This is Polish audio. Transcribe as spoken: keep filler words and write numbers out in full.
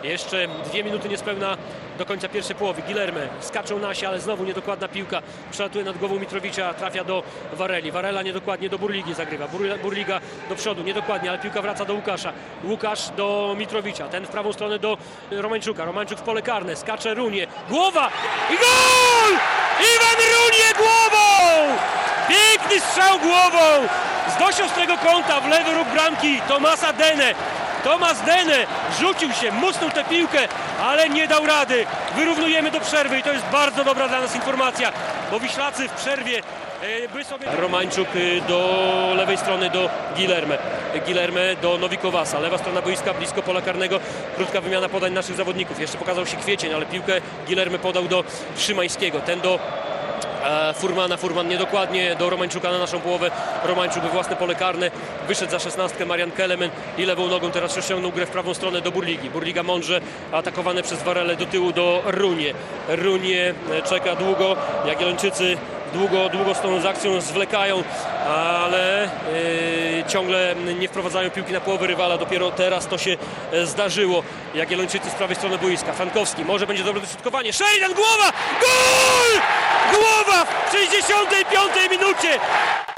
Jeszcze dwie minuty niespełna do końca pierwszej połowy. Guilherme skaczą Nasi, ale znowu niedokładna piłka. Przelatuje nad głową Mitrowicza, trafia do Varelli. Varela niedokładnie do Burligi zagrywa. Bur- Burliga do przodu, niedokładnie, ale piłka wraca do Łukasza. Łukasz do Mitrowicza, ten w prawą stronę do Romańczuka. Romańczuk w pole karne, skacze Runie. Głowa i gol! Iwan Runie głową! Piękny strzał głową! Z dość ostrego kąta w lewy róg bramki Thomasa Dene. Thomas Dene rzucił się, musnął tę piłkę, ale nie dał rady. Wyrównujemy do przerwy i to jest bardzo dobra dla nas informacja, bo Wiślacy w przerwie e, by sobie... Romańczuk e, do lewej strony do Guilherme. Guilherme do Nowikowasa. Lewa strona boiska blisko pola karnego. Krótka wymiana podań naszych zawodników. Jeszcze pokazał się Kwiecień, ale piłkę Guilherme podał do Szymańskiego. Ten do Furmana, Furman niedokładnie do Romańczuka na naszą połowę. Romańczuk we własne pole karne, wyszedł za szesnastkę Marian Kelemen i lewą nogą teraz rozciągnął grę w prawą stronę do Burligi. Burliga mądrze atakowany przez Varelę do tyłu do Runie. Runie czeka długo, Jagiellończycy długo, długo z tą z akcją zwlekają, ale yy, ciągle nie wprowadzają piłki na połowę rywala. Dopiero teraz to się zdarzyło. Jagiellończycy z prawej strony boiska. Frankowski, może będzie dobre dośrodkowanie. Sheridan, głowa! Gol! Głowa w sześćdziesiątej piątej minucie!